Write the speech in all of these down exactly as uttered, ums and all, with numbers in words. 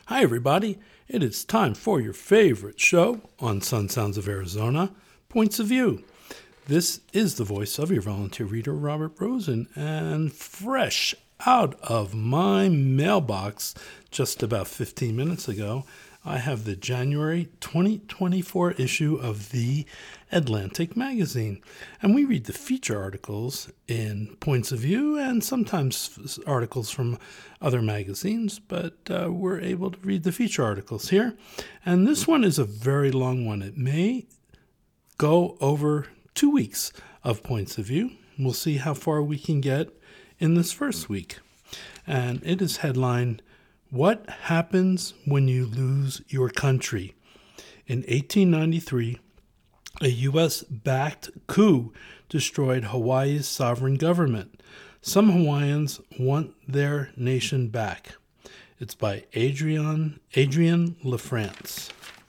Hi, everybody. It is time for your favorite show on Sun Sounds of Arizona, Points of View. This is the voice of your volunteer reader, Robert Rosen, and fresh out of my mailbox just about fifteen minutes ago, I have the January twenty twenty-four issue of The Atlantic magazine. And we read the feature articles in Points of View and sometimes articles from other magazines, but uh, we're able to read the feature articles here. And this one is a very long one. It may go over two weeks of Points of View. We'll see how far we can get in this first week. And it is headlined, "What Happens When You Lose Your Country?" In eighteen ninety-three, a U S-backed coup destroyed Hawaii's sovereign government. Some Hawaiians want their nation back. It's by Adrian, Adrian LaFrance.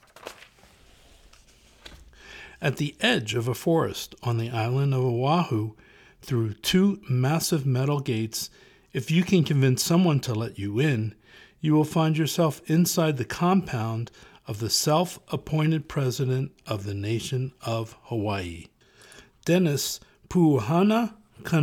At the edge of a forest on the island of Oahu, through two massive metal gates, if you can convince someone to let you in, you will find yourself inside the compound of the self-appointed president of the nation of Hawaii. Dennis Puuhana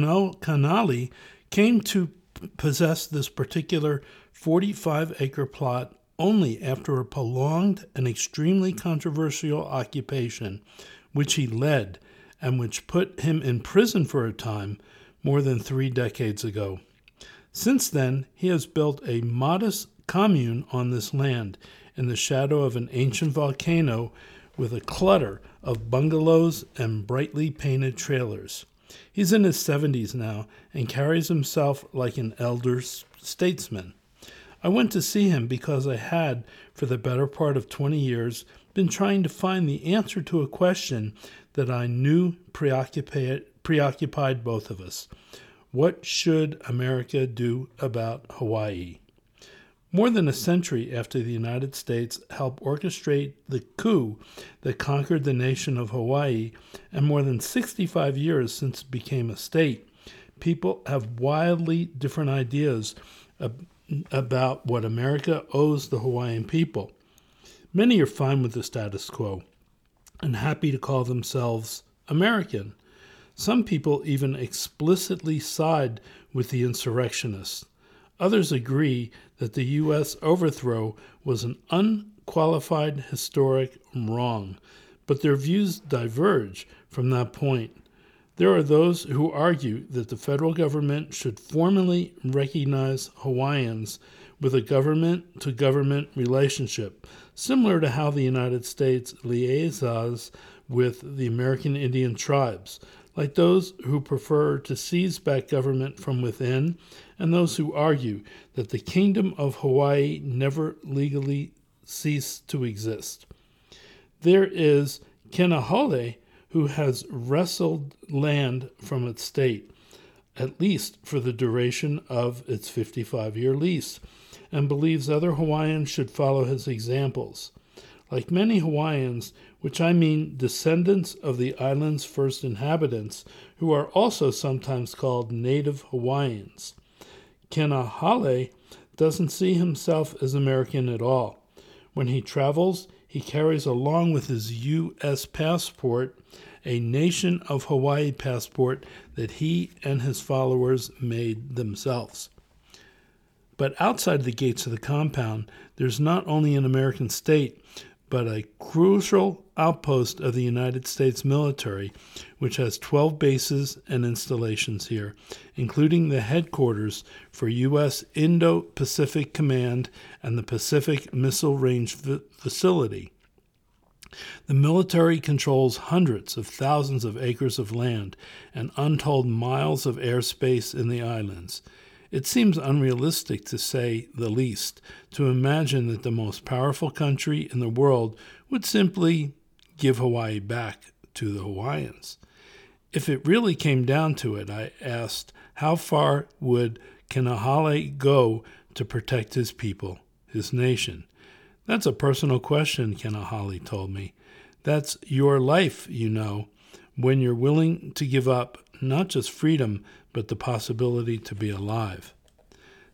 Kanali came to possess this particular forty-five acre plot only after a prolonged and extremely controversial occupation, which he led and which put him in prison for a time more than three decades ago. Since then, he has built a modest commune on this land in the shadow of an ancient volcano with a clutter of bungalows and brightly painted trailers. He's in his seventies now and carries himself like an elder statesman. I went to see him because I had, for the better part of twenty years, been trying to find the answer to a question that I knew preoccupied, preoccupied both of us. What should America do about Hawaii? More than a century after the United States helped orchestrate the coup that conquered the nation of Hawaii, and more than sixty-five years since it became a state, people have wildly different ideas ab- about what America owes the Hawaiian people. Many are fine with the status quo and happy to call themselves American. Some people even explicitly side with the insurrectionists. Others agree that the U S overthrow was an unqualified historic wrong, but their views diverge from that point. There are those who argue that the federal government should formally recognize Hawaiians with a government-to-government relationship, similar to how the United States liaises with the American Indian tribes, like those who prefer to seize back government from within, and those who argue that the Kingdom of Hawaii never legally ceased to exist. There is Kanahole, who has wrestled land from its state, at least for the duration of its fifty-five-year lease, and believes other Hawaiians should follow his examples. Like many Hawaiians, which I mean descendants of the island's first inhabitants, who are also sometimes called Native Hawaiians, Kanahale doesn't see himself as American at all. When he travels, he carries along with his U S passport a Nation of Hawaii passport that he and his followers made themselves. But outside the gates of the compound, there's not only an American state, but a crucial outpost of the United States military, which has twelve bases and installations here, including the headquarters for U S Indo-Pacific Command and the Pacific Missile Range f- Facility. The military controls hundreds of thousands of acres of land and untold miles of airspace in the islands. It seems unrealistic, to say the least, to imagine that the most powerful country in the world would simply give Hawaii back to the Hawaiians. If it really came down to it, I asked, how far would Kanahale go to protect his people, his nation? That's a personal question, Kanahale told me. That's your life, you know, when you're willing to give up not just freedom, but the possibility to be alive.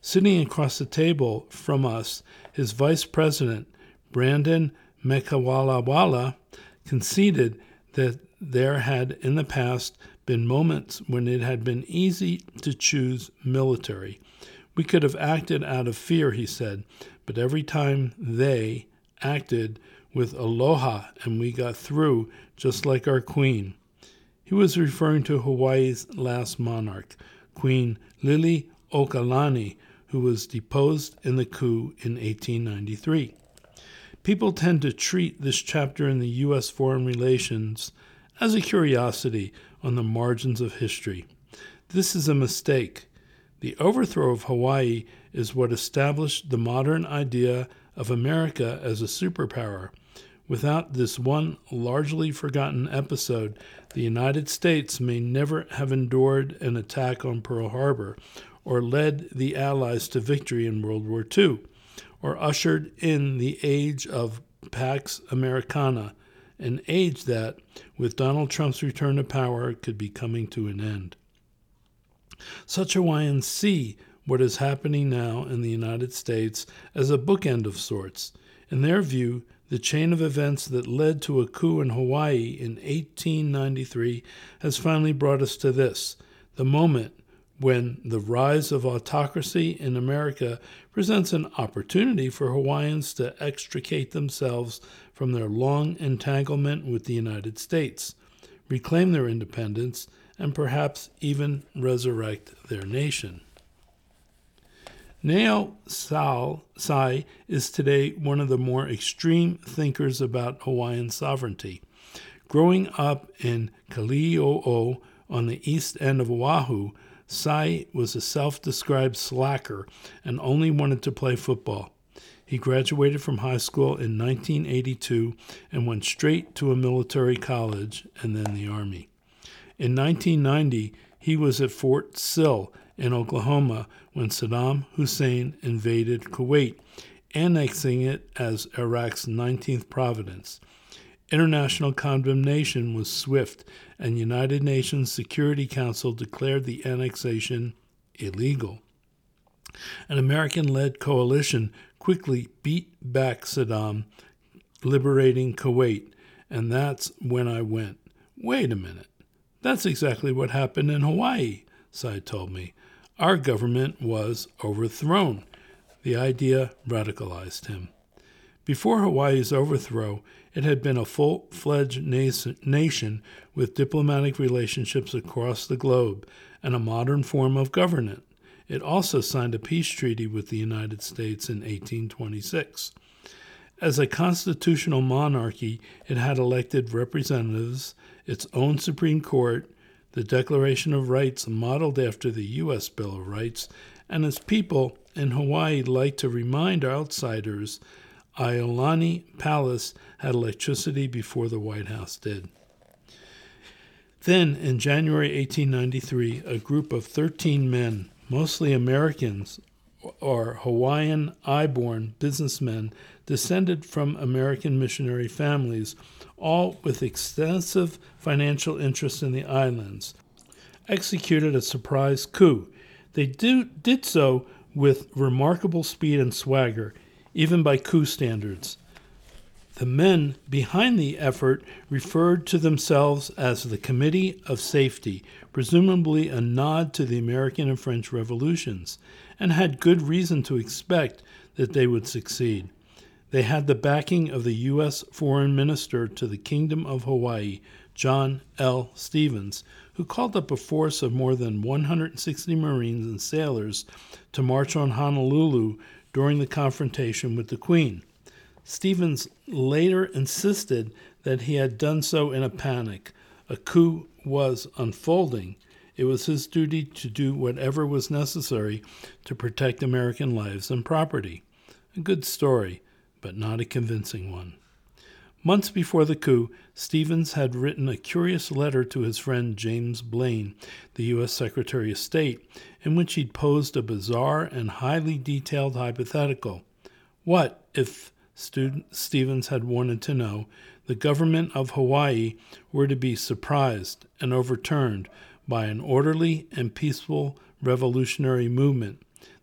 Sitting across the table from us, his vice president, Brandon Mekawalawala, conceded that there had in the past been moments when it had been easy to choose military. We could have acted out of fear, he said, but every time they acted with aloha and we got through, just like our queen. He was referring to Hawaii's last monarch, Queen Liliuokalani, who was deposed in the coup in eighteen ninety-three. People tend to treat this chapter in the U S foreign relations as a curiosity on the margins of history. This is a mistake. The overthrow of Hawaii is what established the modern idea of America as a superpower. Without this one largely forgotten episode, the United States may never have endured an attack on Pearl Harbor, or led the Allies to victory in World War Two, or ushered in the age of Pax Americana, an age that, with Donald Trump's return to power, could be coming to an end. Such Hawaiians see what is happening now in the United States as a bookend of sorts. In their view, the chain of events that led to a coup in Hawaii in eighteen ninety-three has finally brought us to this, the moment when the rise of autocracy in America presents an opportunity for Hawaiians to extricate themselves from their long entanglement with the United States, reclaim their independence, and perhaps even resurrect their nation. Neo Sai is today one of the more extreme thinkers about Hawaiian sovereignty. Growing up in Kali'o'o on the east end of Oahu, Sai was a self-described slacker and only wanted to play football. He graduated from high school in nineteen eighty-two and went straight to a military college and then the Army. In nineteen ninety, he was at Fort Sill in Oklahoma when Saddam Hussein invaded Kuwait, annexing it as Iraq's nineteenth province. International condemnation was swift, and United Nations Security Council declared the annexation illegal. An American-led coalition quickly beat back Saddam, liberating Kuwait, and that's when I went, wait a minute, that's exactly what happened in Hawaii, Sai told me. Our government was overthrown. The idea radicalized him. Before Hawaii's overthrow, it had been a full-fledged nation with diplomatic relationships across the globe and a modern form of governance. It also signed a peace treaty with the United States in eighteen twenty-six. As a constitutional monarchy, it had elected representatives, its own Supreme Court, the Declaration of Rights modeled after the U S Bill of Rights, and its people in Hawaii like to remind outsiders Iolani Palace had electricity before the White House did. Then, in January eighteen ninety-three, a group of thirteen men, mostly Americans or Hawaiian I-born businessmen, descended from American missionary families, all with extensive financial interests in the islands, executed a surprise coup. They do, did so with remarkable speed and swagger, even by coup standards. The men behind the effort referred to themselves as the Committee of Safety, presumably a nod to the American and French revolutions, and had good reason to expect that they would succeed. They had the backing of the U S Foreign Minister to the Kingdom of Hawaii, John L. Stevens, who called up a force of more than one hundred sixty Marines and sailors to march on Honolulu during the confrontation with the Queen. Stevens later insisted that he had done so in a panic. A coup was unfolding. It was his duty to do whatever was necessary to protect American lives and property. A good story, but not a convincing one. Months before the coup, Stevens had written a curious letter to his friend James Blaine, the U S Secretary of State, in which he'd posed a bizarre and highly detailed hypothetical. What if, student Stevens had wanted to know, the government of Hawaii were to be surprised and overturned by an orderly and peaceful revolutionary movement?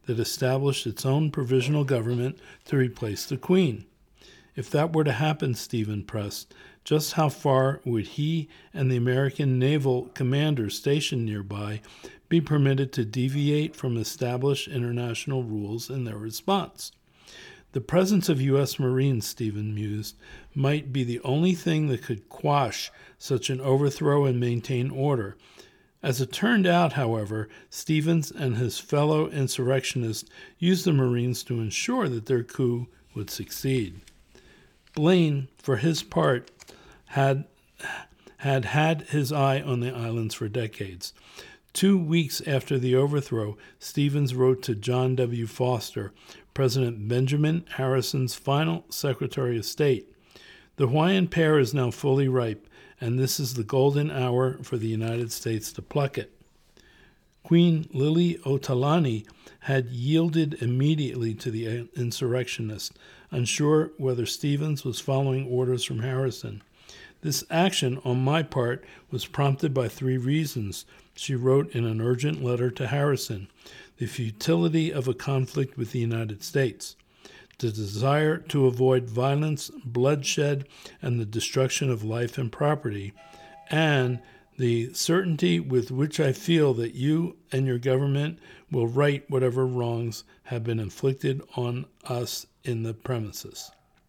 that established its own provisional government to replace the Queen. If that were to happen, Stephen pressed, just how far would he and the American naval commanders stationed nearby be permitted to deviate from established international rules in their response? The presence of U S Marines, Stephen mused, might be the only thing that could quash such an overthrow and maintain order. As it turned out, however, Stevens and his fellow insurrectionists used the Marines to ensure that their coup would succeed. Blaine, for his part, had had had his eye on the islands for decades. Two weeks after the overthrow, Stevens wrote to John W. Foster, President Benjamin Harrison's final Secretary of State. The Hawaiian pear is now fully ripe, and this is the golden hour for the United States to pluck it. Queen Liliuokalani had yielded immediately to the insurrectionists, unsure whether Stevens was following orders from Harrison. This action on my part was prompted by three reasons, she wrote in an urgent letter to Harrison: the futility of a conflict with the United States, the desire to avoid violence, bloodshed, and the destruction of life and property, and the certainty with which I feel that you and your government will right whatever wrongs have been inflicted on us in the premises.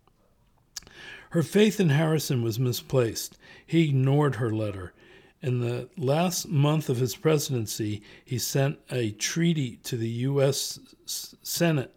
Her faith in Harrison was misplaced. He ignored her letter. In the last month of his presidency, he sent a treaty to the U S Senate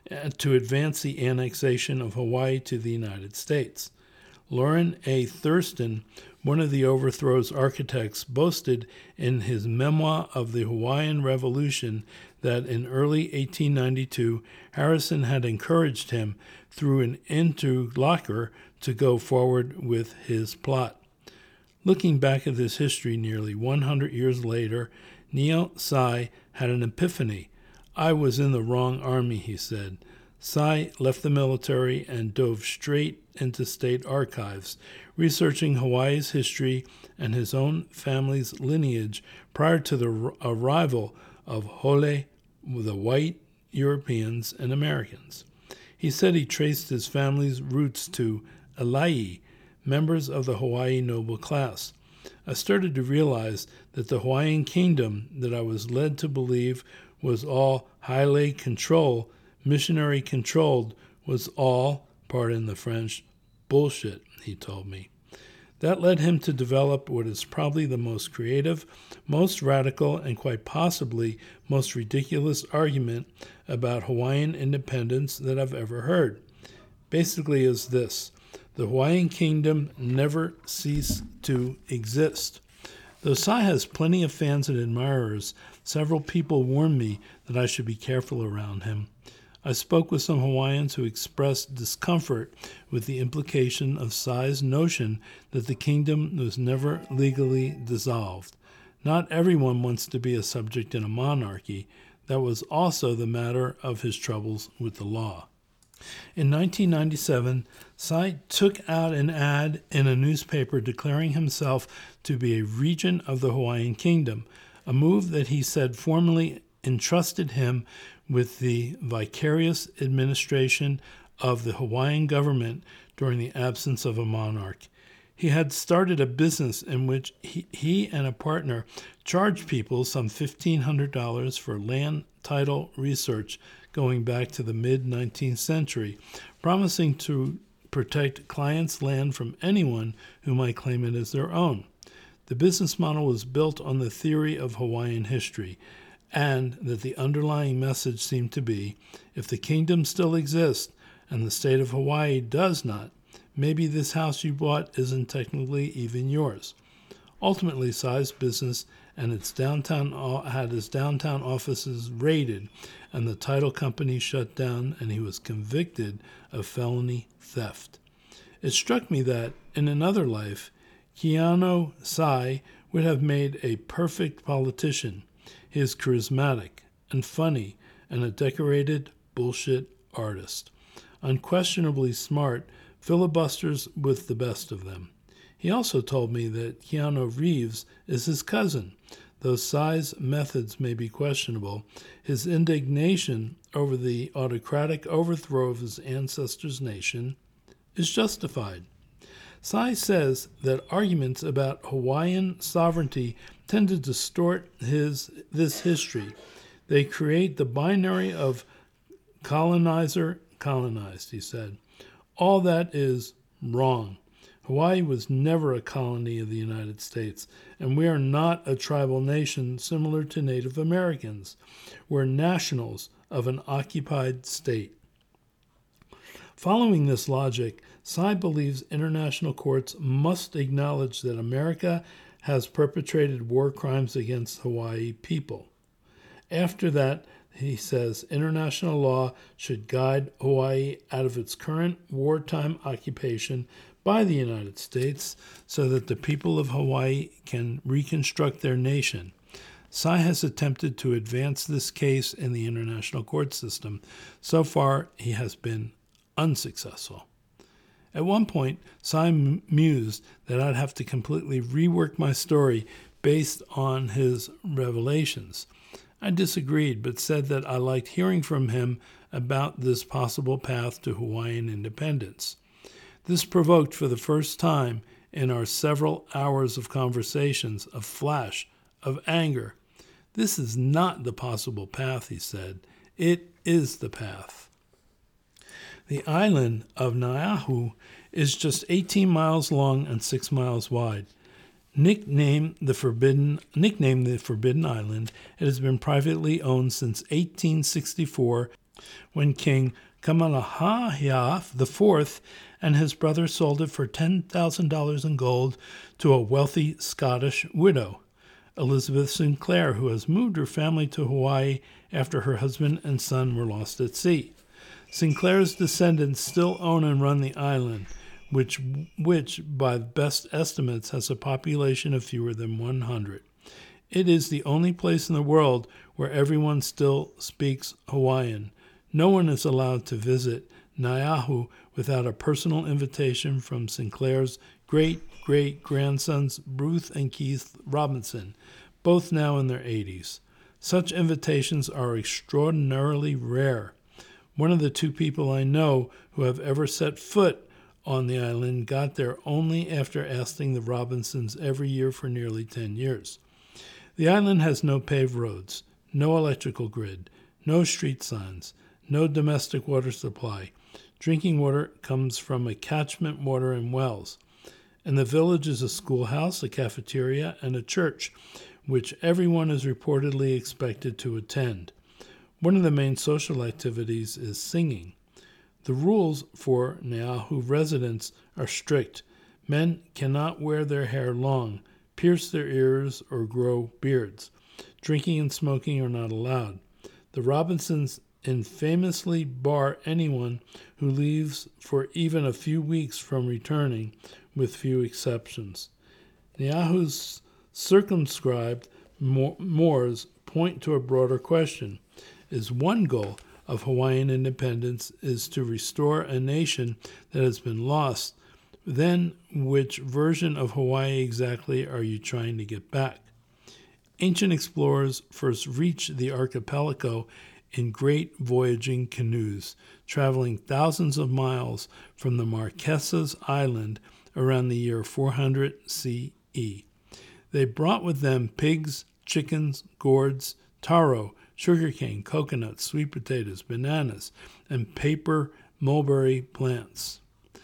to advance the annexation of Hawaii to the United States. Loren A. Thurston, one of the overthrow's architects, boasted in his Memoir of the Hawaiian Revolution that in early eighteen ninety-two, Harrison had encouraged him through an interlocutor to go forward with his plot. Looking back at this history nearly one hundred years later, Neil Sai had an epiphany. I was in the wrong army, he said. Sai left the military and dove straight into state archives, researching Hawaii's history and his own family's lineage prior to the arrival of Hole, the white Europeans and Americans. He said he traced his family's roots to Alai, members of the Hawaii noble class. I started to realize that the Hawaiian kingdom that I was led to believe was all Haile control, missionary controlled, was all, pardon the French, bullshit, he told me. That led him to develop what is probably the most creative, most radical, and quite possibly most ridiculous argument about Hawaiian independence that I've ever heard. Basically is this: the Hawaiian kingdom never ceased to exist. Though Sai has plenty of fans and admirers, several people warned me that I should be careful around him. I spoke with some Hawaiians who expressed discomfort with the implication of Sai's notion that the kingdom was never legally dissolved. Not everyone wants to be a subject in a monarchy. That was also the matter of his troubles with the law. In nineteen ninety-seven, Sai took out an ad in a newspaper declaring himself to be a regent of the Hawaiian kingdom, a move that he said formally entrusted him with the vicarious administration of the Hawaiian government during the absence of a monarch. He had started a business in which he, he and a partner charged people some fifteen hundred dollars for land title research going back to the mid-nineteenth century, promising to protect clients' land from anyone who might claim it as their own. The business model was built on the theory of Hawaiian history, and that the underlying message seemed to be, if the kingdom still exists and the state of Hawaii does not, maybe this house you bought isn't technically even yours. Ultimately, Sai's business and its downtown had his downtown offices raided, and the title company shut down, and he was convicted of felony theft. It struck me that, in another life, Keanu Sai would have made a perfect politician. He is charismatic and funny and a decorated bullshit artist. Unquestionably smart, filibusters with the best of them. He also told me that Keanu Reeves is his cousin, Though Tsai's methods may be questionable, his indignation over the autocratic overthrow of his ancestors' nation is justified. Tsai says that arguments about Hawaiian sovereignty tend to distort his this history. They create the binary of colonizer, colonized, he said. All that is wrong. Hawaii was never a colony of the United States, and we are not a tribal nation similar to Native Americans. We're nationals of an occupied state. Following this logic, Tsai believes international courts must acknowledge that America has perpetrated war crimes against Hawaii people. After that, he says, international law should guide Hawaii out of its current wartime occupation by the United States so that the people of Hawaii can reconstruct their nation. Tsai has attempted to advance this case in the international court system. So far, he has been unsuccessful. At one point, Tsai mused that I'd have to completely rework my story based on his revelations. I disagreed, but said that I liked hearing from him about this possible path to Hawaiian independence. This provoked for the first time in our several hours of conversations a flash of anger. This is not the possible path, he said. It is the path. The island of Niuahu is just eighteen miles long and six miles wide. Nicknamed the Forbidden, nicknamed the Forbidden Island, it has been privately owned since eighteen sixty-four, when King Kamehameha the Fourth and his brother sold it for ten thousand dollars in gold to a wealthy Scottish widow, Elizabeth Sinclair, who has moved her family to Hawaii after her husband and son were lost at sea. Sinclair's descendants still own and run the island, which, which by best estimates, has a population of fewer than one hundred. It is the only place in the world where everyone still speaks Hawaiian. No one is allowed to visit Niuahu without a personal invitation from Sinclair's great-great-grandsons Ruth and Keith Robinson, both now in their eighties. Such invitations are extraordinarily rare. One of the two people I know who have ever set foot on the island got there only after asking the Robinsons every year for nearly ten years. The island has no paved roads, no electrical grid, no street signs, no domestic water supply. Drinking water comes from a catchment water and wells. In the village is a schoolhouse, a cafeteria, and a church, which everyone is reportedly expected to attend. One of the main social activities is singing. The rules for Niuahu residents are strict. Men cannot wear their hair long, pierce their ears, or grow beards. Drinking and smoking are not allowed. The Robinsons infamously bar anyone who leaves for even a few weeks from returning, with few exceptions. Niuahu's circumscribed mores point to a broader question. Is one goal of Hawaiian independence is to restore a nation that has been lost, then which version of Hawaii exactly are you trying to get back? Ancient explorers first reached the archipelago in great voyaging canoes, traveling thousands of miles from the Marquesas Island around the year four hundred C E. They brought with them pigs, chickens, gourds, taro, sugarcane, coconuts, sweet potatoes, bananas, and paper mulberry plants.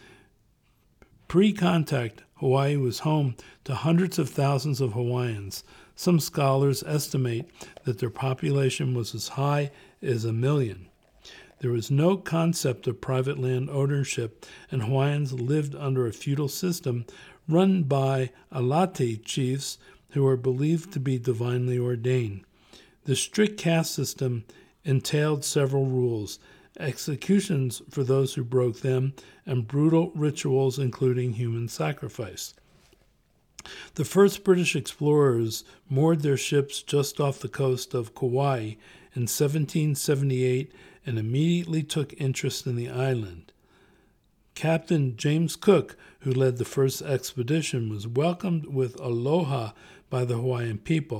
Pre-contact, Hawaii was home to hundreds of thousands of Hawaiians. Some scholars estimate that their population was as high as a million. There was no concept of private land ownership, and Hawaiians lived under a feudal system run by alate chiefs who were believed to be divinely ordained. The strict caste system entailed several rules, executions for those who broke them, and brutal rituals including human sacrifice. The first British explorers moored their ships just off the coast of Kauai in seventeen seventy-eight and immediately took interest in the island. Captain James Cook, who led the first expedition, was welcomed with aloha by the Hawaiian people,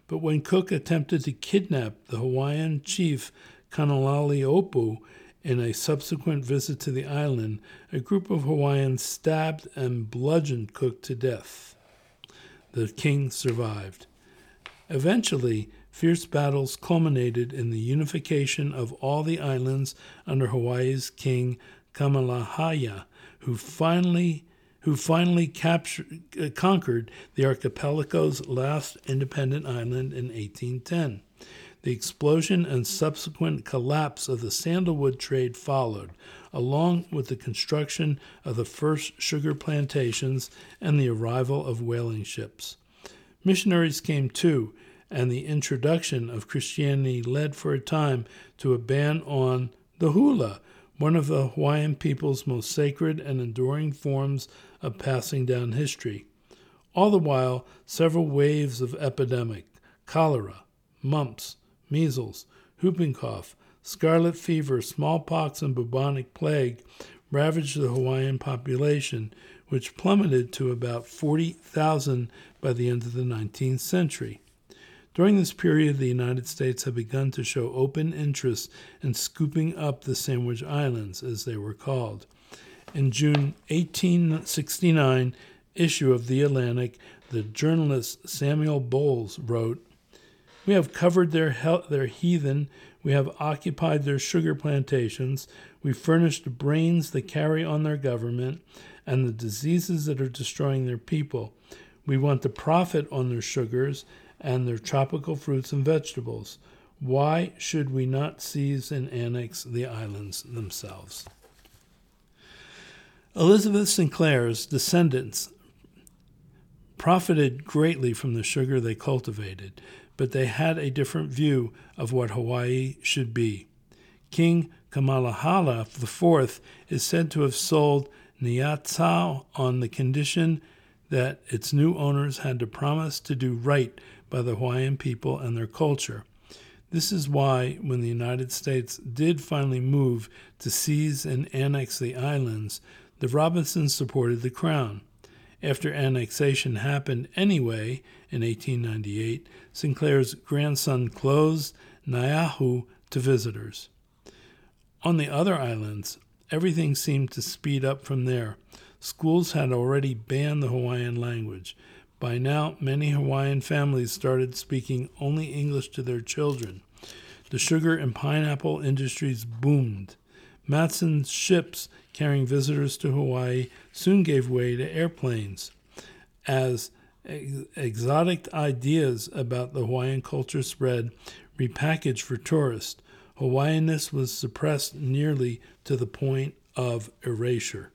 But when Cook attempted to kidnap the Hawaiian chief Kanalaleopu in a subsequent visit to the island, a group of Hawaiians stabbed and bludgeoned Cook to death. The king survived. Eventually, fierce battles culminated in the unification of all the islands under Hawaii's king Kamehameha, who finally who finally captured, uh, conquered the archipelago's last independent island in eighteen ten. The explosion and subsequent collapse of the sandalwood trade followed, along with the construction of the first sugar plantations and the arrival of whaling ships. Missionaries came too, and the introduction of Christianity led for a time to a ban on the hula, one of the Hawaiian people's most sacred and enduring forms of passing down history. All the while, several waves of epidemic, cholera, mumps, measles, whooping cough, scarlet fever, smallpox, and bubonic plague ravaged the Hawaiian population, which plummeted to about forty thousand by the end of the nineteenth century. During this period, the United States had begun to show open interest in scooping up the Sandwich Islands, as they were called. In June eighteen sixty-nine issue of The Atlantic, the journalist Samuel Bowles wrote, "We have covered their he- their heathen, we have occupied their sugar plantations, we furnished brains that carry on their government, and the diseases that are destroying their people. We want to profit on their sugars and their tropical fruits and vegetables. Why should we not seize and annex the islands themselves?" Elizabeth Sinclair's descendants profited greatly from the sugar they cultivated, but they had a different view of what Hawaii should be. King Kamehameha the Fourth is said to have sold Niuatsau on the condition that its new owners had to promise to do right by the Hawaiian people and their culture. This is why, when the United States did finally move to seize and annex the islands, the Robinsons supported the Crown. After annexation happened anyway, in eighteen ninety-eight, Sinclair's grandson closed Niuahu to visitors. On the other islands, everything seemed to speed up from there. Schools had already banned the Hawaiian language. By now, many Hawaiian families started speaking only English to their children. The sugar and pineapple industries boomed. Matson's ships carrying visitors to Hawaii soon gave way to airplanes. As ex- exotic ideas about the Hawaiian culture spread, repackaged for tourists, Hawaiianness was suppressed nearly to the point of erasure.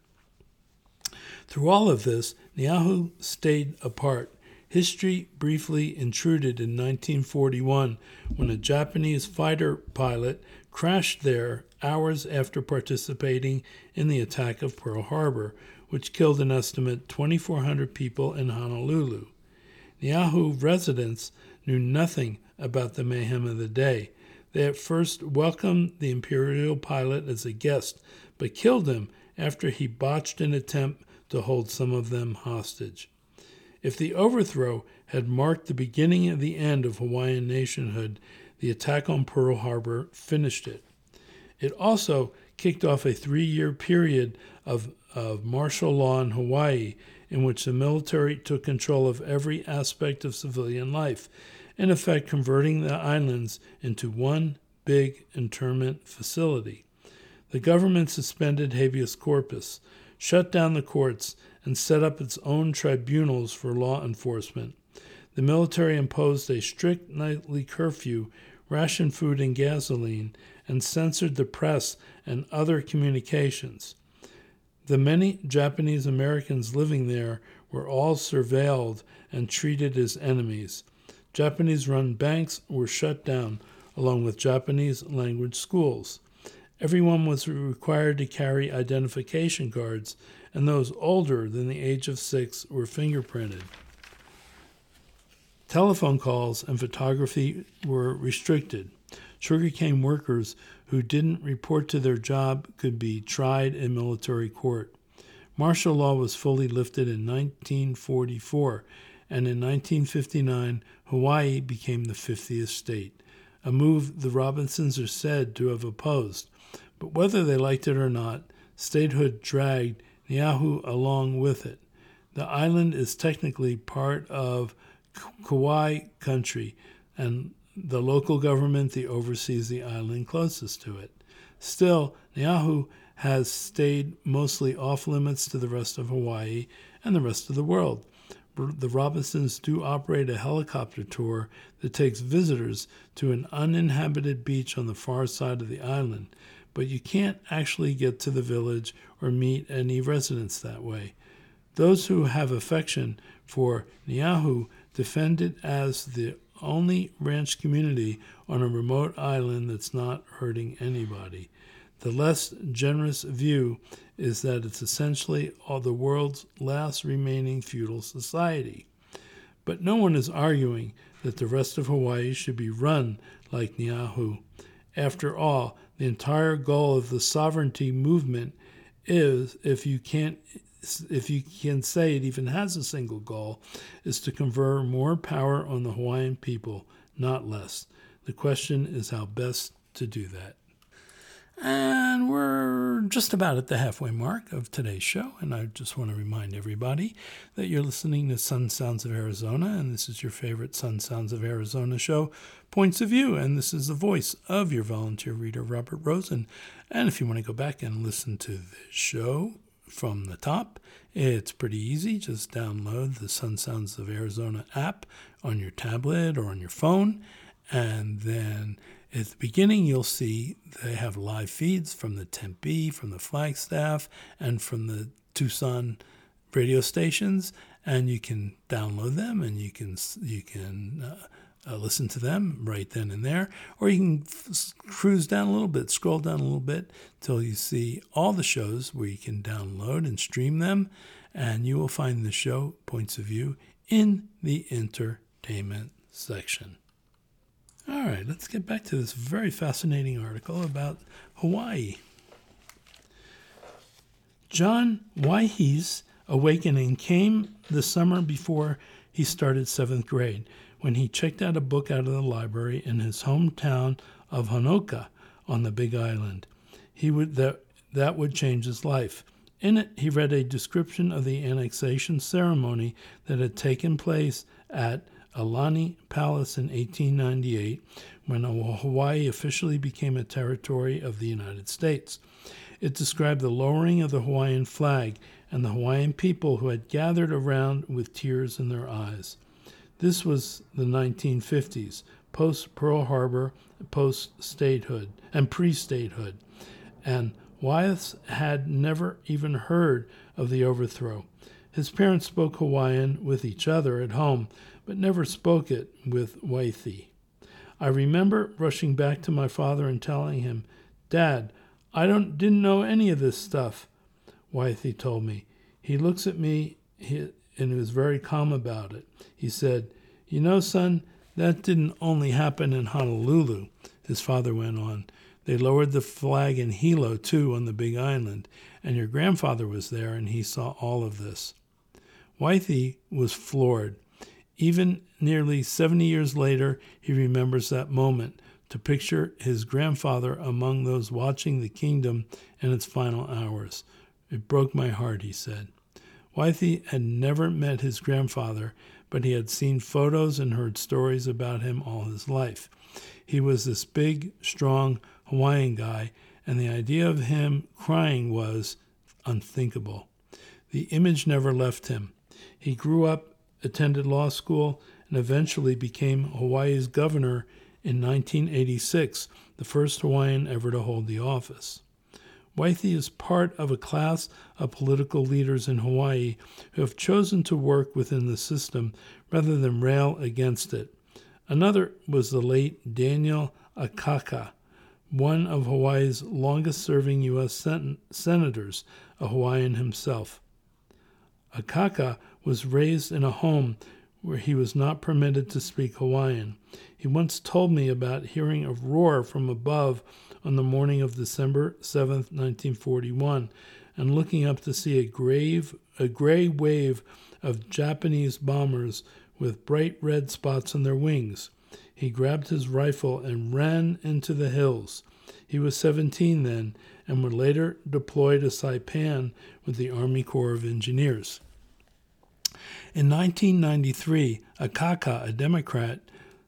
Through all of this, Niuahu stayed apart. History briefly intruded in nineteen forty-one when a Japanese fighter pilot crashed there hours after participating in the attack of Pearl Harbor, which killed an estimate twenty-four hundred people in Honolulu. Niuahu residents knew nothing about the mayhem of the day. They at first welcomed the imperial pilot as a guest, but killed him after he botched an attempt to hold some of them hostage. If the overthrow had marked the beginning of the end of Hawaiian nationhood, the attack on Pearl Harbor finished it. It also kicked off a three-year period of, of martial law in Hawaii, in which the military took control of every aspect of civilian life, in effect converting the islands into one big internment facility. The government suspended habeas corpus, shut down the courts, and set up its own tribunals for law enforcement. The military imposed a strict nightly curfew, rationed food and gasoline, and censored the press and other communications. The many Japanese Americans living there were all surveilled and treated as enemies. Japanese-run banks were shut down, along with Japanese language schools. Everyone was required to carry identification cards, and those older than the age of six were fingerprinted. Telephone calls and photography were restricted. Sugarcane workers who didn't report to their job could be tried in military court. Martial law was fully lifted in nineteen forty-four, and in nineteen fifty-nine, Hawaii became the fiftieth state, a move the Robinsons are said to have opposed. But whether they liked it or not, statehood dragged Niuahu along with it. The island is technically part of Kauai country, and the local government that oversees the island closest to it. Still, Niuahu has stayed mostly off limits to the rest of Hawaii and the rest of the world. The Robinsons do operate a helicopter tour that takes visitors to an uninhabited beach on the far side of the island, but you can't actually get to the village or meet any residents that way. Those who have affection for Niuahu defend it as the only ranch community on a remote island that's not hurting anybody. The less generous view is that it's essentially all the world's last remaining feudal society. But no one is arguing that the rest of Hawaii should be run like Niuahu. After all, the entire goal of the sovereignty movement is, if you can't, if you can say it even has a single goal, is to confer more power on the Hawaiian people, not less. The question is how best to do that. And we're just about at the halfway mark of today's show, and I just want to remind everybody that you're listening to Sun Sounds of Arizona, and this is your favorite Sun Sounds of Arizona show, Points of View, and this is the voice of your volunteer reader, Robert Rosen. And if you want to go back and listen to this show from the top, it's pretty easy. Just download the Sun Sounds of Arizona app on your tablet or on your phone, and then at the beginning, you'll see they have live feeds from the Tempe, from the Flagstaff, and from the Tucson radio stations, and you can download them and you can you can uh, uh, listen to them right then and there, or you can f- cruise down a little bit, scroll down a little bit till you see all the shows where you can download and stream them, and you will find the show Points of View in the entertainment section. All right, let's get back to this very fascinating article about Hawaii. John Waihe's awakening came the summer before he started seventh grade, when he checked out a book out of the library in his hometown of Honoka on the Big Island. He would that that would change his life. In it, he read a description of the annexation ceremony that had taken place at Alani Palace in eighteen ninety-eight, when Hawaii officially became a territory of the United States. It described the lowering of the Hawaiian flag and the Hawaiian people who had gathered around with tears in their eyes. This was the nineteen fifties, post-Pearl Harbor, post-statehood, and pre-statehood, and Wyeth had never even heard of the overthrow. His parents spoke Hawaiian with each other at home, but never spoke it with Waihe. I remember rushing back to my father and telling him, "Dad, I don't didn't know any of this stuff." Waihe told me. He looks at me he, and was very calm about it. He said, "You know, son, that didn't only happen in Honolulu." His father went on. "They lowered the flag in Hilo, too, on the Big Island, and your grandfather was there, and he saw all of this." Waihe was floored. Even nearly seventy years later, he remembers that moment, to picture his grandfather among those watching the kingdom in its final hours. "It broke my heart," he said. Waihe had never met his grandfather, but he had seen photos and heard stories about him all his life. He was this big, strong Hawaiian guy, and the idea of him crying was unthinkable. The image never left him. He grew up, attended law school, and eventually became Hawaii's governor in nineteen eighty-six, the first Hawaiian ever to hold the office. Waihe is part of a class of political leaders in Hawaii who have chosen to work within the system rather than rail against it. Another was the late Daniel Akaka, one of Hawaii's longest-serving U S sen- senators, a Hawaiian himself. Akaka was raised in a home where he was not permitted to speak Hawaiian. He once told me about hearing a roar from above on the morning of December seventh, nineteen forty-one, and looking up to see a grave, a gray wave of Japanese bombers with bright red spots on their wings. He grabbed his rifle and ran into the hills. He was seventeen then, and would later deploy to Saipan with the Army Corps of Engineers. In nineteen ninety-three, Akaka, a Democrat,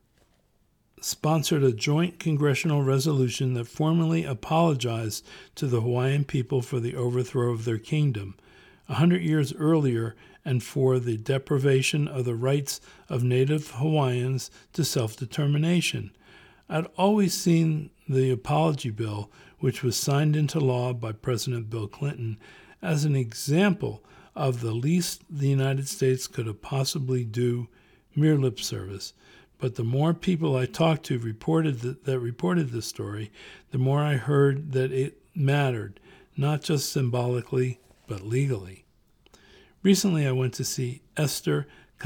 sponsored a joint congressional resolution that formally apologized to the Hawaiian people for the overthrow of their kingdom a hundred years earlier and for the deprivation of the rights of Native Hawaiians to self-determination. I'd always seen the apology bill, which was signed into law by President Bill Clinton, as an example of the least the United States could have possibly do, mere lip service. But the more people I talked to reported that, that reported this story, the more I heard that it mattered, not just symbolically, but legally. Recently, I went to see Esther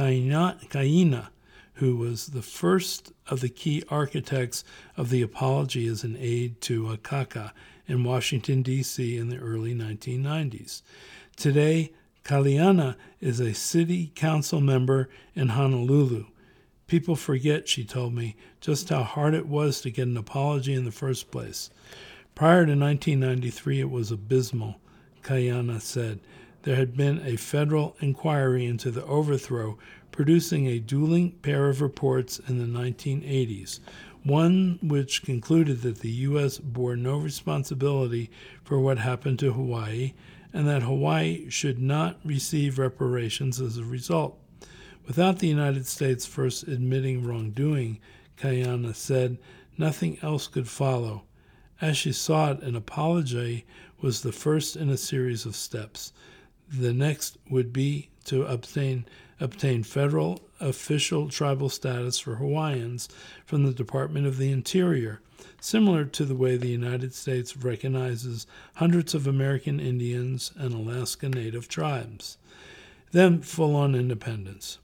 Kaina, who was the first of the key architects of the apology as an aid to Akaka in Washington, D C in the early nineteen nineties. Today, Kaliana is a city council member in Honolulu. People forget, she told me, just how hard it was to get an apology in the first place. Prior to nineteen ninety-three, it was abysmal, Kayana said. There had been a federal inquiry into the overthrow, producing a dueling pair of reports in the nineteen eighties, one which concluded that the U S bore no responsibility for what happened to Hawaii, and that Hawaii should not receive reparations as a result. Without the United States first admitting wrongdoing, Kayana said, nothing else could follow. As she saw it, an apology was the first in a series of steps. The next would be to obtain, obtain federal official tribal status for Hawaiians from the Department of the Interior, similar to the way the United States recognizes hundreds of American Indians and Alaska Native tribes. Then full-on independence.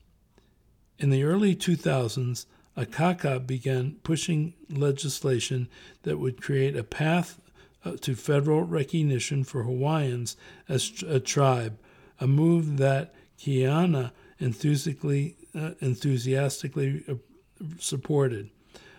In the early two thousands, Akaka began pushing legislation that would create a path to federal recognition for Hawaiians as a tribe, a move that Kiana enthusiastically, uh, enthusiastically supported.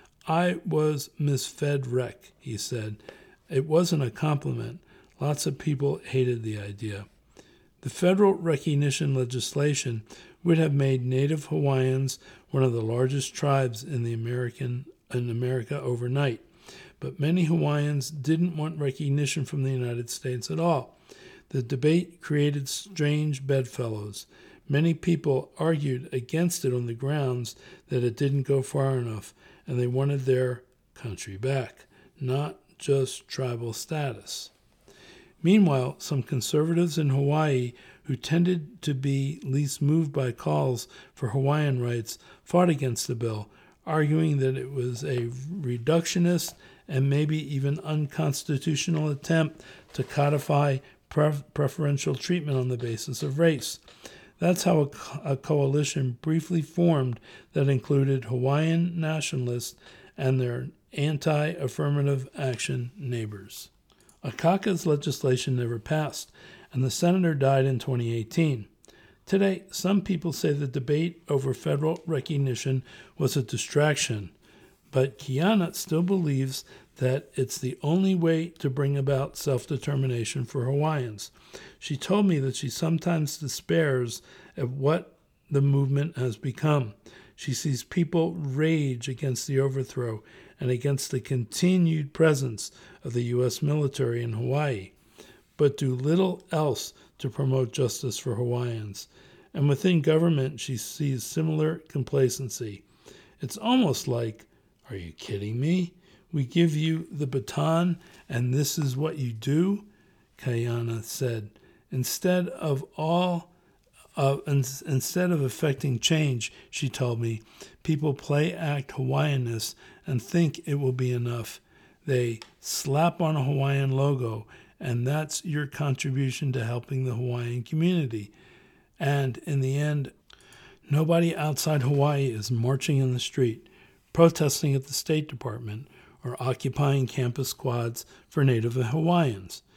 I was misfed wreck, he said. It wasn't a compliment. Lots of people hated the idea. The federal recognition legislation would have made Native Hawaiians one of the largest tribes in the American in America overnight. But many Hawaiians didn't want recognition from the United States at all. The debate created strange bedfellows. Many people argued against it on the grounds that it didn't go far enough, and they wanted their country back, not just tribal status. Meanwhile, some conservatives in Hawaii who tended to be least moved by calls for Hawaiian rights fought against the bill, arguing that it was a reductionist and maybe even unconstitutional attempt to codify pre- preferential treatment on the basis of race. That's how a, co- a coalition briefly formed that included Hawaiian nationalists and their anti-affirmative action neighbors. Akaka's legislation never passed, and the senator died in twenty eighteen. Today, some people say the debate over federal recognition was a distraction, but Kiana still believes that it's the only way to bring about self-determination for Hawaiians. She told me that she sometimes despairs at what the movement has become. She sees people rage against the overthrow and against the continued presence of the U S military in Hawaii, but do little else to promote justice for Hawaiians. And within government, she sees similar complacency. It's almost like, are you kidding me? We give you the baton, and this is what you do? Kayana said. Instead of all, uh, instead of affecting change, she told me, people play act Hawaiianness and think it will be enough. They slap on a Hawaiian logo, and that's your contribution to helping the Hawaiian community. And in the end, nobody outside Hawaii is marching in the street, protesting at the State Department, or occupying campus quads for Native Hawaiians.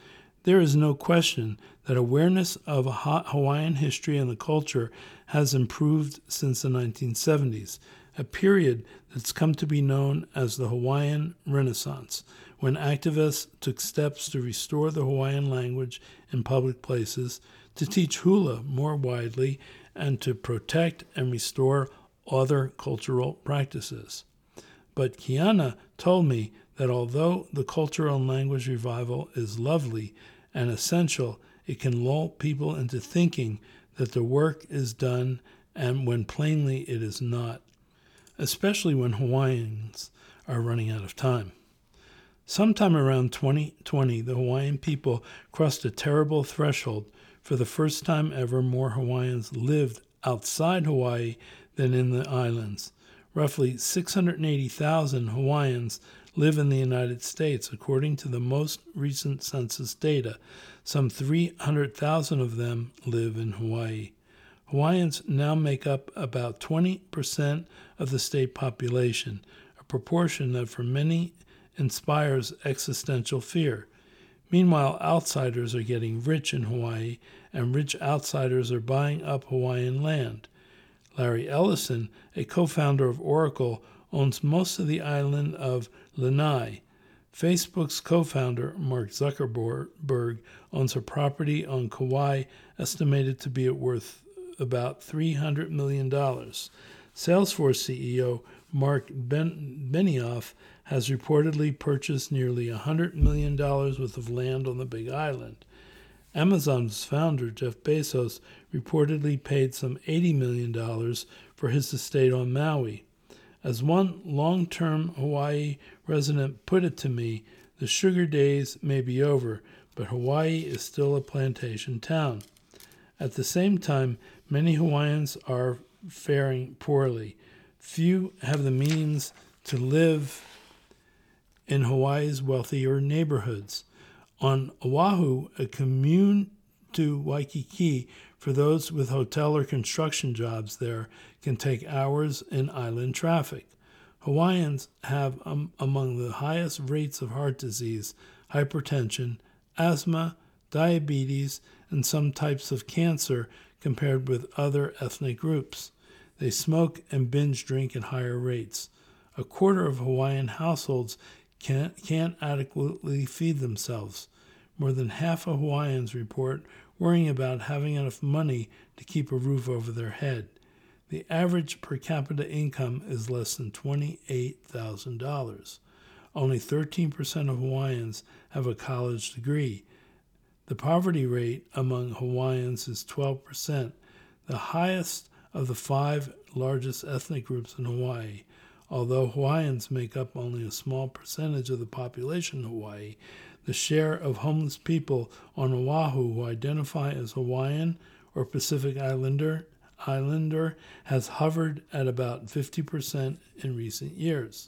There is no question that awareness of Hawaiian history and the culture has improved since the nineteen seventies, a period that's come to be known as the Hawaiian Renaissance, when activists took steps to restore the Hawaiian language in public places, to teach hula more widely, and to protect and restore other cultural practices. But Kiana told me that although the cultural and language revival is lovely and essential, it can lull people into thinking that the work is done, and when plainly it is not, especially when Hawaiians are running out of time. Sometime around twenty twenty, the Hawaiian people crossed a terrible threshold. For the first time ever, more Hawaiians lived outside Hawaii than in the islands. Roughly six hundred eighty thousand Hawaiians live in the United States, according to the most recent census data. Some three hundred thousand of them live in Hawaii. Hawaiians now make up about twenty percent of the state population, a proportion that for many inspires existential fear. Meanwhile, outsiders are getting rich in Hawaii, and rich outsiders are buying up Hawaiian land. Larry Ellison, a co-founder of Oracle, owns most of the island of Lanai. Facebook's co-founder, Mark Zuckerberg, owns a property on Kauai estimated to be worth about three hundred million dollars. Salesforce C E O Mark ben- Benioff has reportedly purchased nearly one hundred million dollars worth of land on the Big Island. Amazon's founder, Jeff Bezos, reportedly paid some eighty million dollars for his estate on Maui. As one long-term Hawaii resident put it to me, the sugar days may be over, but Hawaii is still a plantation town. At the same time, many Hawaiians are faring poorly. Few have the means to live in Hawaii's wealthier neighborhoods. On Oahu, a commute to Waikiki for those with hotel or construction jobs there can take hours in island traffic. Hawaiians have um, among the highest rates of heart disease, hypertension, asthma, diabetes, and some types of cancer compared with other ethnic groups. They smoke and binge drink at higher rates. A quarter of Hawaiian households can't, can't adequately feed themselves. More than half of Hawaiians report worrying about having enough money to keep a roof over their head. The average per capita income is less than twenty-eight thousand dollars. Only thirteen percent of Hawaiians have a college degree. The poverty rate among Hawaiians is twelve percent, the highest of the five largest ethnic groups in Hawaii. Although Hawaiians make up only a small percentage of the population in Hawaii, the share of homeless people on Oahu who identify as Hawaiian or Pacific Islander, Islander has hovered at about fifty percent in recent years.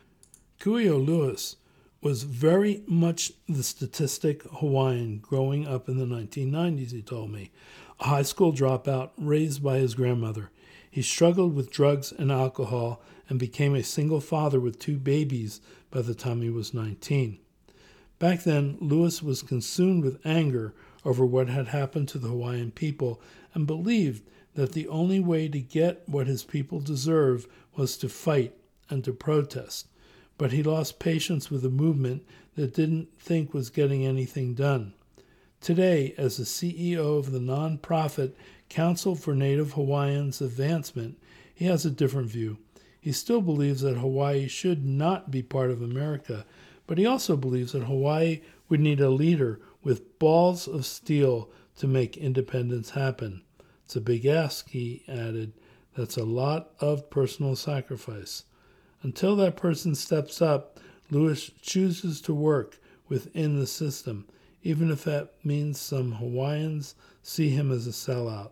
Kuio Lewis was very much the statistic Hawaiian growing up in the nineteen nineties, he told me, a high school dropout raised by his grandmother. He struggled with drugs and alcohol and became a single father with two babies by the time he was nineteen. Back then, Lewis was consumed with anger over what had happened to the Hawaiian people and believed that the only way to get what his people deserve was to fight and to protest. But he lost patience with a movement that didn't think was getting anything done. Today, as the C E O of the nonprofit Council for Native Hawaiians Advancement, he has a different view. He still believes that Hawaii should not be part of America, but he also believes that Hawaii would need a leader with balls of steel to make independence happen. It's a big ask, he added. That's a lot of personal sacrifice. Until that person steps up, Lewis chooses to work within the system, even if that means some Hawaiians see him as a sellout.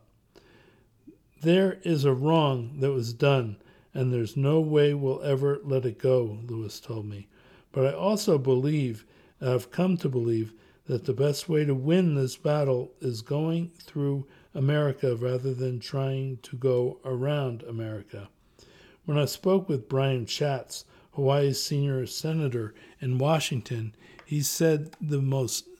There is a wrong that was done, and there's no way we'll ever let it go, Lewis told me. But I also believe, and I've come to believe, that the best way to win this battle is going through America rather than trying to go around America. When I spoke with Brian Schatz, Hawaii's senior senator in Washington, he said the most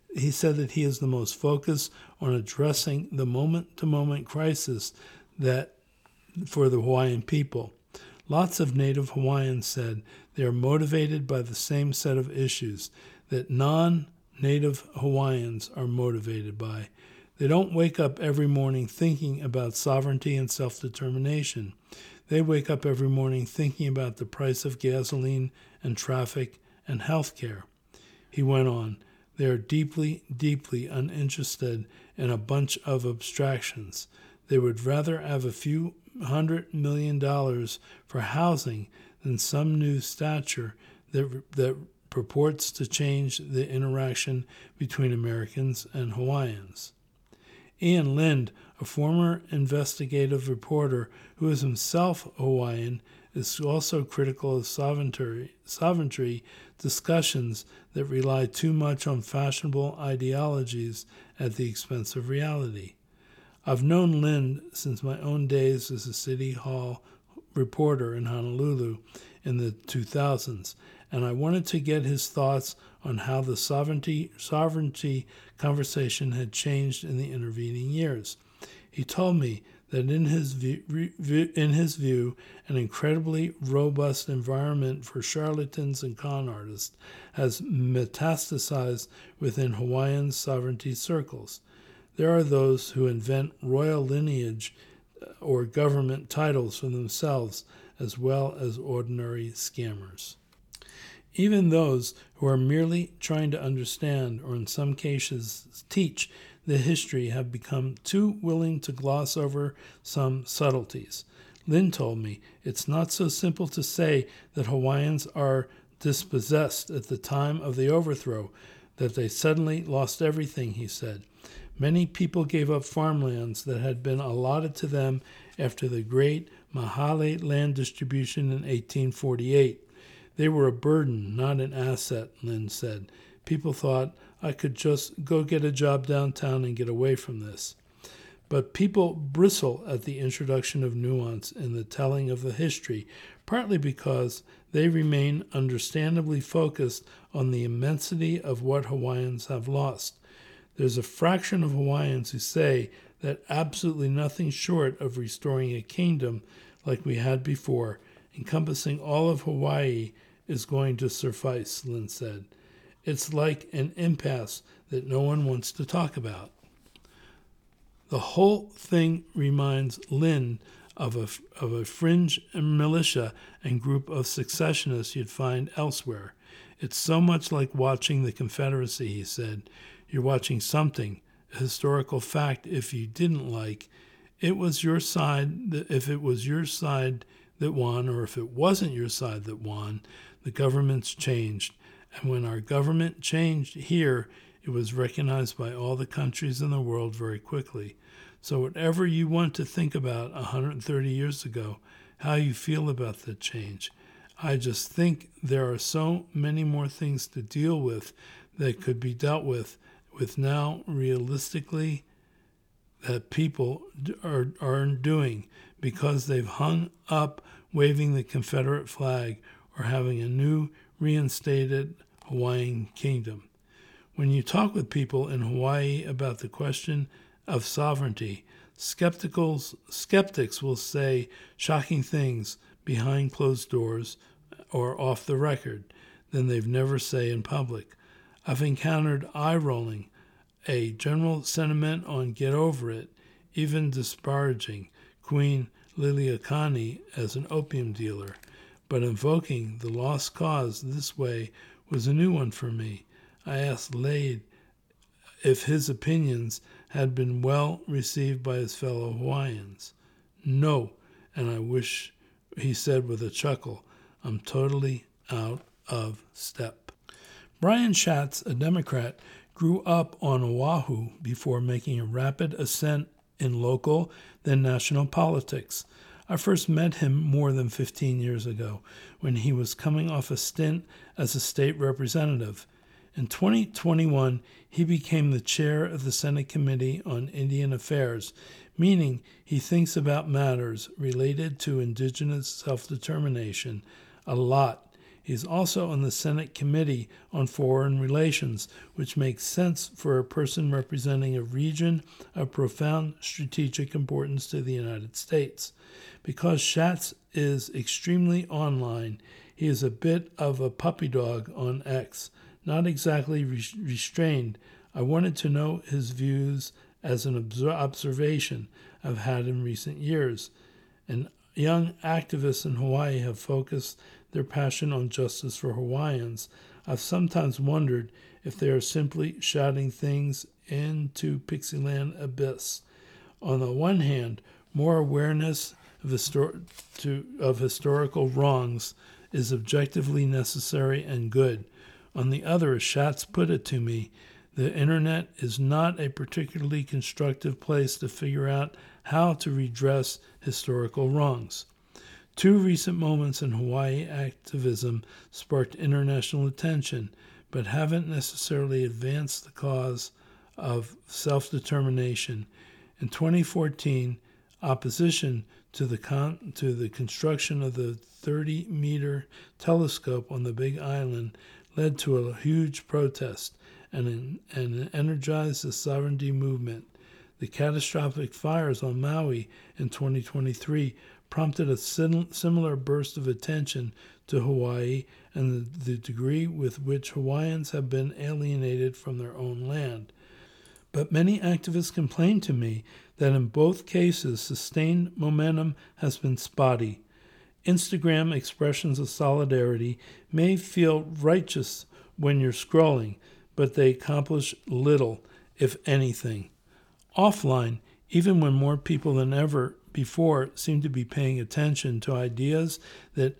he said that he is the most focused on addressing the moment-to-moment crisis that for the Hawaiian people. Lots of Native Hawaiians said they are motivated by the same set of issues that non-Native Hawaiians are motivated by. They don't wake up every morning thinking about sovereignty and self-determination. They wake up every morning thinking about the price of gasoline and traffic and health care. He went on, they are deeply, deeply uninterested in a bunch of abstractions. They would rather have a few hundred million dollars for housing than some new stature that, that purports to change the interaction between Americans and Hawaiians. Ian Lind, a former investigative reporter who is himself Hawaiian, is also critical of sovereignty, sovereignty discussions that rely too much on fashionable ideologies at the expense of reality. I've known Lind since my own days as a City Hall reporter in Honolulu in the two thousands, and I wanted to get his thoughts on how the sovereignty sovereignty conversation had changed in the intervening years. He told me that in his view, in his view, an incredibly robust environment for charlatans and con artists has metastasized within Hawaiian sovereignty circles. There are those who invent royal lineage or government titles for themselves, as well as ordinary scammers. Even those who are merely trying to understand, or in some cases teach, the history have become too willing to gloss over some subtleties. Lynn told me it's not so simple to say that Hawaiians are dispossessed at the time of the overthrow, that they suddenly lost everything, he said. Many people gave up farmlands that had been allotted to them after the great Mahale land distribution in eighteen forty-eight. They were a burden, not an asset, Lynn said. People thought, I could just go get a job downtown and get away from this. But people bristle at the introduction of nuance in the telling of the history, partly because they remain understandably focused on the immensity of what Hawaiians have lost. There's a fraction of Hawaiians who say that absolutely nothing short of restoring a kingdom like we had before, encompassing all of Hawaii, is going to suffice, Lynn said. It's like an impasse that no one wants to talk about. The whole thing reminds Lynn of a, of a fringe militia and group of secessionists you'd find elsewhere. It's so much like watching the Confederacy, he said. You're watching something, a historical fact if you didn't like. It was your side, that if it was your side that won, or if it wasn't your side that won, the governments changed. And when our government changed here, it was recognized by all the countries in the world very quickly. So whatever you want to think about one hundred thirty years ago, how you feel about that change, I just think there are so many more things to deal with that could be dealt with, with now realistically that people are, aren't doing because they've hung up waving the Confederate flag or having a new reinstated Hawaiian kingdom. When you talk with people in Hawaii about the question of sovereignty, skepticals, skeptics will say shocking things behind closed doors or off the record than they've never say in public. I've encountered eye-rolling, a general sentiment on get over it, even disparaging Queen Liliuokalani as an opium dealer. But invoking the lost cause this way was a new one for me. I asked Lade if his opinions had been well received by his fellow Hawaiians. No, and I wish, he said with a chuckle, I'm totally out of step. Brian Schatz, a Democrat, grew up on Oahu before making a rapid ascent in local, then national politics. I first met him more than fifteen years ago when he was coming off a stint as a state representative. In twenty twenty-one, he became the chair of the Senate Committee on Indian Affairs, meaning he thinks about matters related to indigenous self-determination a lot. He's also on the Senate Committee on Foreign Relations, which makes sense for a person representing a region of profound strategic importance to the United States. Because Schatz is extremely online, he is a bit of a puppy dog on X, not exactly re- restrained. I wanted to know his views as an obs- observation I've had in recent years. And young activists in Hawaii have focused their passion on justice for Hawaiians. I've sometimes wondered if they are simply shouting things into Pixieland abyss. On the one hand, more awareness of, histor- to, of historical wrongs is objectively necessary and good. On the other, as Schatz put it to me, the internet is not a particularly constructive place to figure out how to redress historical wrongs. Two recent moments in Hawaii activism sparked international attention, but haven't necessarily advanced the cause of self-determination. In twenty fourteen, opposition to the con- to the construction of the thirty-meter telescope on the Big Island led to a huge protest and, and energized the sovereignty movement. The catastrophic fires on Maui in twenty twenty-three prompted a sim- similar burst of attention to Hawaii and the, the degree with which Hawaiians have been alienated from their own land. But many activists complained to me that in both cases sustained momentum has been spotty. Instagram expressions of solidarity may feel righteous when you're scrolling, but they accomplish little, if anything. Offline, even when more people than ever before seem to be paying attention to ideas that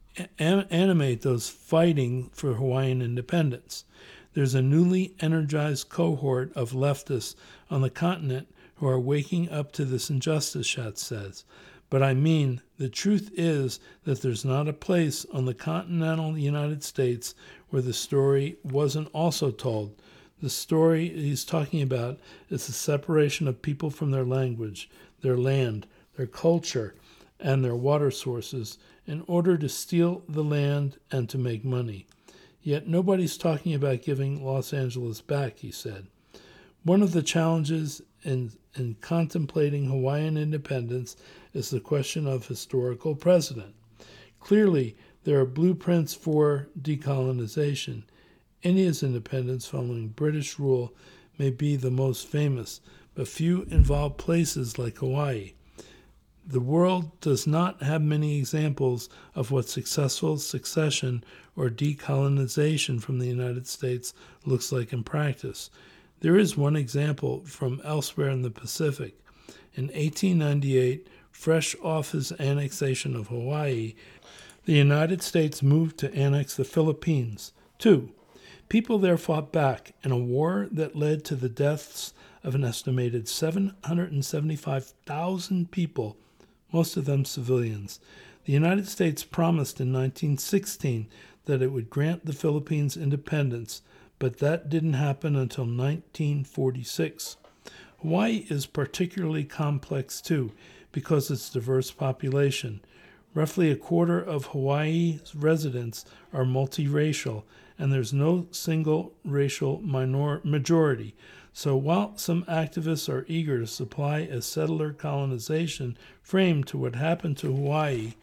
a- animate those fighting for Hawaiian independence, there's a newly energized cohort of leftists on the continent who are waking up to this injustice, Schatz says. But I mean, the truth is that there's not a place on the continental United States where the story wasn't also told. The story he's talking about is the separation of people from their language, their land, their culture, and their water sources in order to steal the land and to make money. Yet nobody's talking about giving Los Angeles back, he said. One of the challenges in, in contemplating Hawaiian independence is the question of historical precedent. Clearly, there are blueprints for decolonization. India's independence following British rule may be the most famous, but few involve places like Hawaii. The world does not have many examples of what successful succession or decolonization from the United States looks like in practice. There is one example from elsewhere in the Pacific. In eighteen ninety-eight, fresh off his annexation of Hawaii, the United States moved to annex the Philippines, too. People there fought back in a war that led to the deaths of an estimated seven hundred seventy-five thousand people, most of them civilians. The United States promised in nineteen sixteen that it would grant the Philippines independence, but that didn't happen until nineteen forty-six. Hawaii is particularly complex, too, because its diverse population. Roughly a quarter of Hawaii's residents are multiracial, and there's no single racial minor- majority. So while some activists are eager to supply a settler colonization frame to what happened to Hawaii,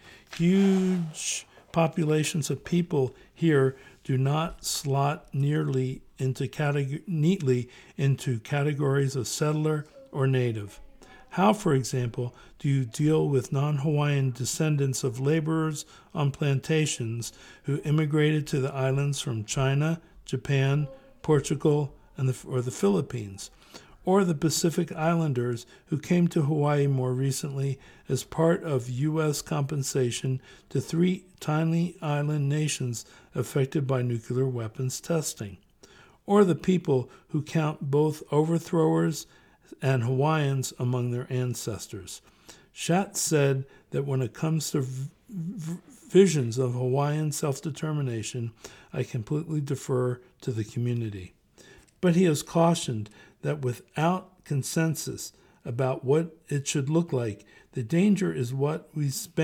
huge populations of people here do not slot nearly into categ- neatly into categories of settler or native. How, for example, do you deal with non-Hawaiian descendants of laborers on plantations who immigrated to the islands from China, Japan, Portugal, and the, or the Philippines, or the Pacific Islanders who came to Hawaii more recently as part of U S compensation to three tiny island nations affected by nuclear weapons testing, or the people who count both overthrowers and Hawaiians among their ancestors. Schatz said that when it comes to v- v- visions of Hawaiian self-determination, I completely defer to the community. But he has cautioned that without consensus about what it should look like, the danger is what we spend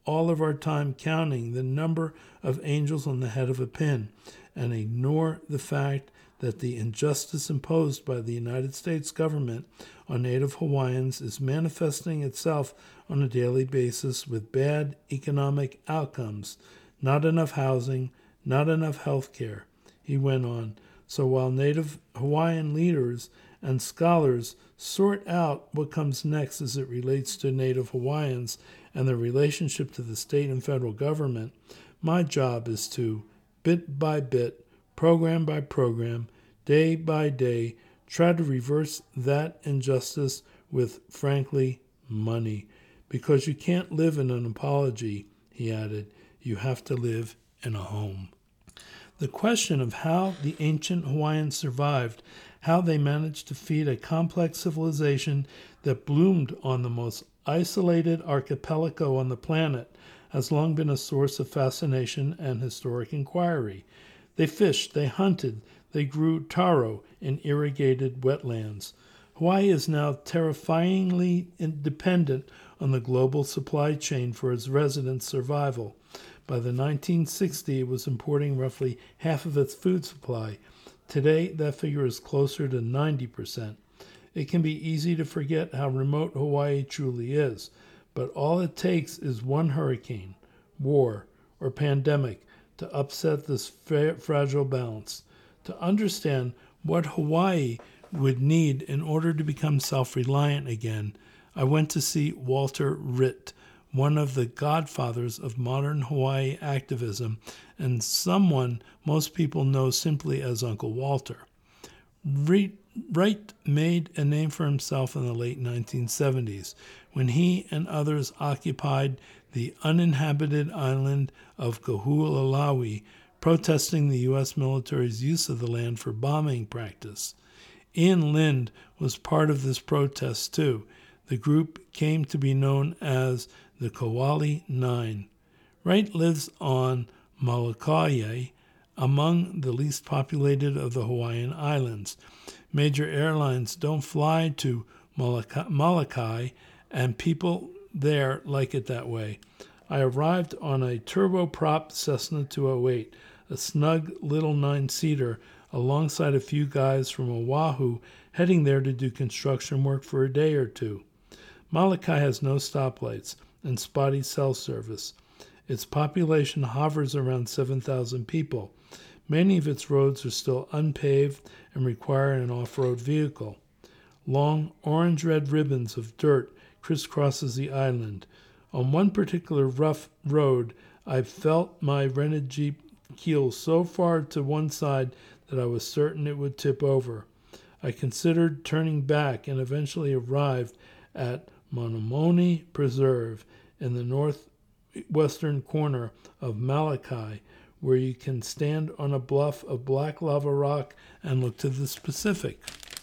all of our time counting the number of angels on the head of a pin and ignore the fact that the injustice imposed by the United States government on Native Hawaiians is manifesting itself on a daily basis with bad economic outcomes, not enough housing, not enough health care, he went on. So while Native Hawaiian leaders and scholars sort out what comes next as it relates to Native Hawaiians and their relationship to the state and federal government, my job is to, bit by bit, program by program, day by day, try to reverse that injustice with, frankly, money. Because you can't live in an apology, he added. You have to live in a home. The question of how the ancient Hawaiians survived, how they managed to feed a complex civilization that bloomed on the most isolated archipelago on the planet, has long been a source of fascination and historic inquiry. They fished, they hunted, they grew taro in irrigated wetlands. Hawaii is now terrifyingly dependent on the global supply chain for its residents' survival. By the nineteen sixties, it was importing roughly half of its food supply. Today, that figure is closer to ninety percent. It can be easy to forget how remote Hawaii truly is, but all it takes is one hurricane, war, or pandemic to upset this fra- fragile balance. To understand what Hawaii would need in order to become self-reliant again, I went to see Walter Ritt, one of the godfathers of modern Hawaii activism and someone most people know simply as Uncle Walter. Wright made a name for himself in the late nineteen seventies when he and others occupied the uninhabited island of Kahoolawe, protesting the U S military's use of the land for bombing practice. Ian Lind was part of this protest too. The group came to be known as the Kauai Nine. Wright lives on Molokai, among the least populated of the Hawaiian Islands. Major airlines don't fly to Molokai, and people there like it that way. I arrived on a turboprop Cessna two oh eight, a snug little nine-seater, alongside a few guys from Oahu heading there to do construction work for a day or two. Molokai has no stoplights and spotty cell service. Its population hovers around seven thousand people. Many of its roads are still unpaved and require an off-road vehicle. Long orange-red ribbons of dirt crisscrosses the island. On one particular rough road, I felt my rented Jeep keel so far to one side that I was certain it would tip over. I considered turning back and eventually arrived at Monomoni Preserve in the northwestern corner of Molokai, where you can stand on a bluff of black lava rock and look to the Pacific.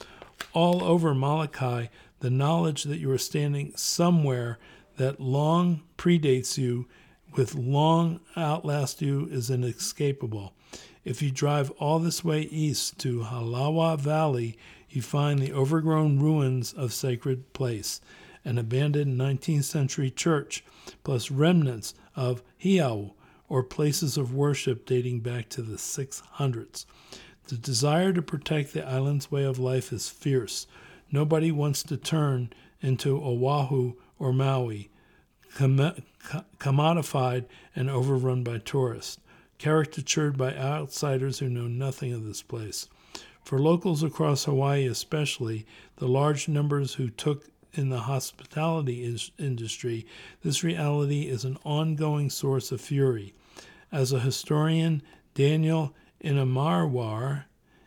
All over Molokai, the knowledge that you are standing somewhere that long predates you, with long outlast you, is inescapable. If you drive all this way east to Halawa Valley, you find the overgrown ruins of Sacred Place, an abandoned nineteenth century church, plus remnants of heiau, or places of worship dating back to the six hundreds. The desire to protect the island's way of life is fierce. Nobody wants to turn into Oahu or Maui, com- commodified and overrun by tourists, caricatured by outsiders who know nothing of this place. For locals across Hawaii especially, the large numbers who took in the hospitality is- industry, this reality is an ongoing source of fury. As a historian, Daniel Inamarwar,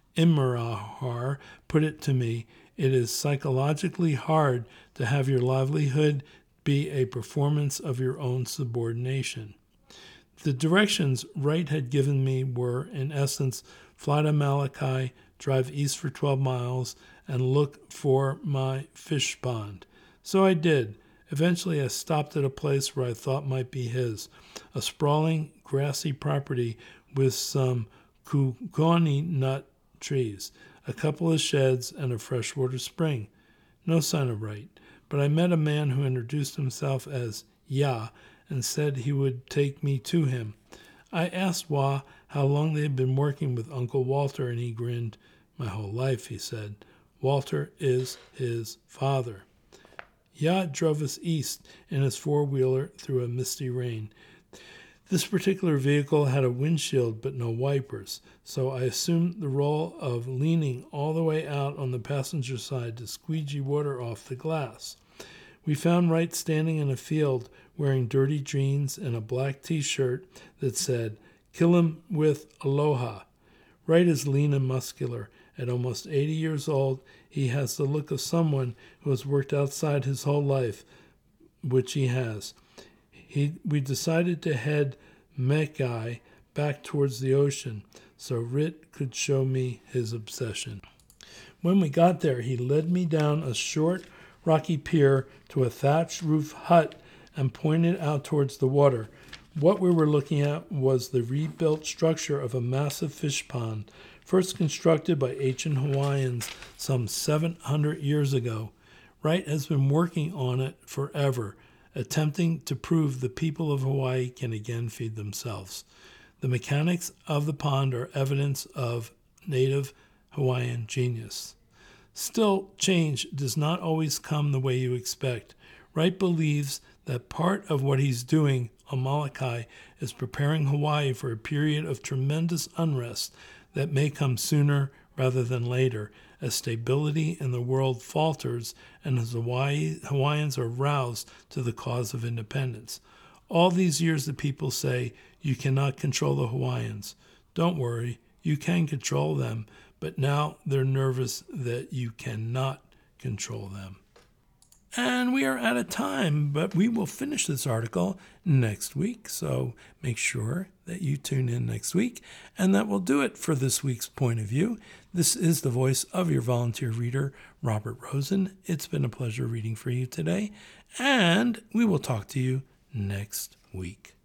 Immerahar put it to me, it is psychologically hard to have your livelihood be a performance of your own subordination. The directions Wright had given me were, in essence, fly to Molokai, drive east for twelve miles, and look for my fish pond. So I did. Eventually I stopped at a place where I thought might be his, a sprawling, grassy property with some kukoni nut trees, a couple of sheds, and a freshwater spring. No sign of Wright, but I met a man who introduced himself as Ya and said he would take me to him. I asked Wah how long they had been working with Uncle Walter, and he grinned. My whole life, he said. Walter is his father. Yah drove us east in his four-wheeler through a misty rain. This particular vehicle had a windshield but no wipers, so I assumed the role of leaning all the way out on the passenger side to squeegee water off the glass. We found Wright standing in a field wearing dirty jeans and a black T-shirt that said, "Kill him with aloha." Wright is lean and muscular. At almost eighty years old, he has the look of someone who has worked outside his whole life, which he has. He, we decided to head Mekai back towards the ocean so Rit could show me his obsession. When we got there, he led me down a short, rocky pier to a thatched roof hut and pointed out towards the water. What we were looking at was the rebuilt structure of a massive fish pond, first constructed by ancient Hawaiians some seven hundred years ago. Wright has been working on it forever, attempting to prove the people of Hawaii can again feed themselves. The mechanics of the pond are evidence of native Hawaiian genius. Still, change does not always come the way you expect. Wright believes that part of what he's doing on Molokai is preparing Hawaii for a period of tremendous unrest that may come sooner rather than later, as stability in the world falters and as Hawaii, Hawaiians are roused to the cause of independence. All these years the people say, you cannot control the Hawaiians. Don't worry, you can control them, but now they're nervous that you cannot control them. And we are out of time, but we will finish this article next week, so make sure that you tune in next week. And that will do it for this week's Point of View. This is the voice of your volunteer reader, Robert Rosen. It's been a pleasure reading for you today, and we will talk to you next week.